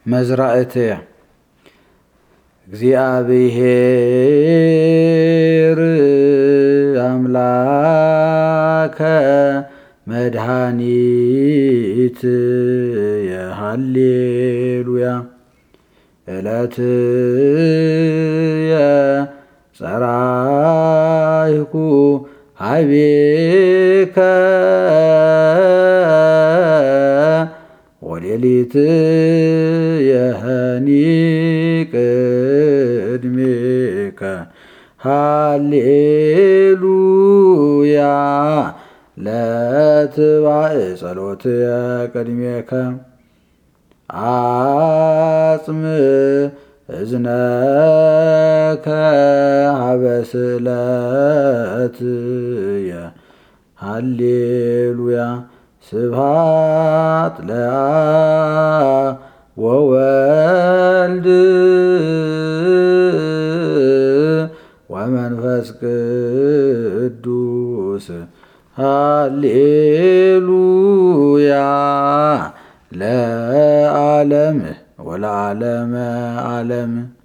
መዝራእትየ እግዚአብሔር አምላከ መድኃኒትየ ሃሌሉያ ዕለትየ ጸራይኩ ኀቤከ ወሌሊትየኒ ቅድሜከ ሃሌሉያ ለትባዕ ጸሎትየ ቅድሜከ አጽም እዝነከ ሀበ ስእለትየ ሃሌሉያ ስብሐት ለአብ ወወልድ ወመንፈስ ቅዱስ ሃሌሉያ ለዓለም ወለዓለመ ዓለም